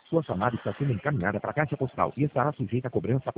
Sua chamada está sendo encaminhada para a caixa postal e estará sujeita a cobrança